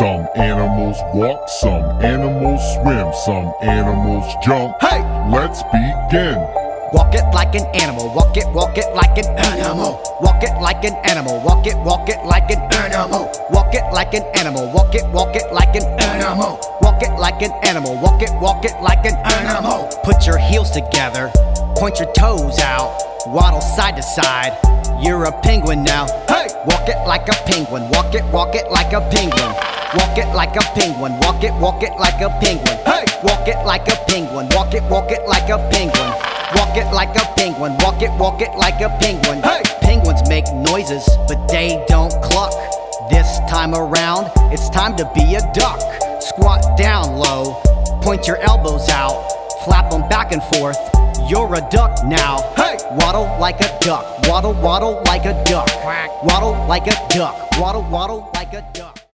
Some animals walk, some animals swim, some animals jump. Hey! Let's begin. Walk it like an animal, walk it like an animal. Walk it like an animal, walk it like an animal. Walk it like an animal, walk it like an animal. Walk it like an animal, walk it like an animal. Put your heels together, point your toes out, waddle side to side. You're a penguin now. Hey! Walk it like a penguin, walk it like a penguin. Walk it like a penguin, walk it like a penguin. Hey! Walk it like a penguin, walk it like a penguin. Walk it like a penguin, walk it like a penguin. Hey! Penguins make noises, but they don't cluck. This time around, it's time to be a duck. Squat down low, point your elbows out, flap them back and forth. You're a duck now. Hey! Waddle like a duck, waddle like a duck. Waddle like a duck, waddle like a duck.